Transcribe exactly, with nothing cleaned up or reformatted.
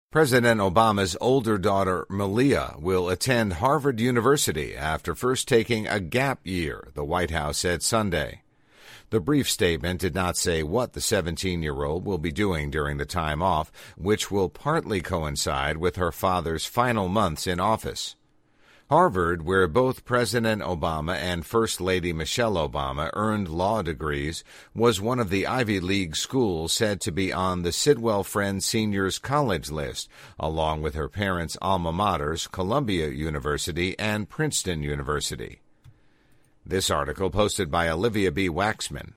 President Obama's older daughter, Malia, will attend Harvard University after first taking a gap year, the White House said Sunday. The brief statement did not say what the seventeen-year-old will be doing during the time off, which will partly coincide with her father's final months in office. Harvard, where both President Obama and First Lady Michelle Obama earned law degrees, was one of the Ivy League schools said to be on the Sidwell Friends Seniors College list, along with her parents' alma maters, Columbia University and Princeton University. This article posted by Olivia B. Waxman.